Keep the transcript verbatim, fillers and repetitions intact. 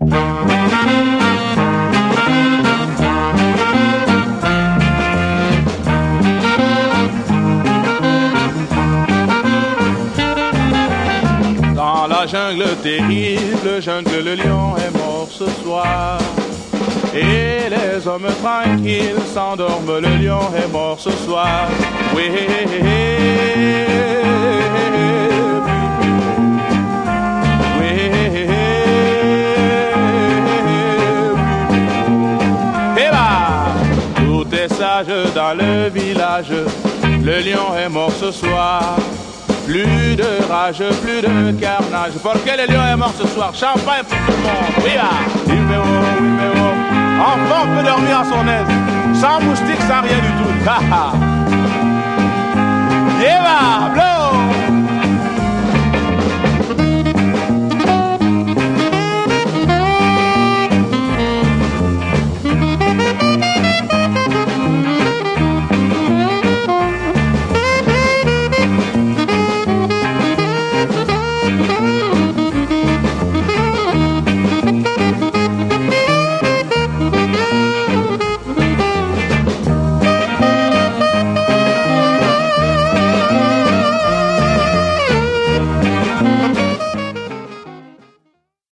Dans la jungle terrible, jungle, le lion est mort ce soir. Et les hommes tranquilles s'endorment, le lion est mort ce soir. Oui, oui, et bah, tout est sage dans le village, le lion est mort ce soir. Plus de rage, plus de carnage, parce que le lion est mort ce soir. Champagne pour tout le monde, oui bah, numéro, numéro. Enfant peut dormir à son aise, sans moustique, sans rien du tout. Ha ha. Yeah, bah, blow.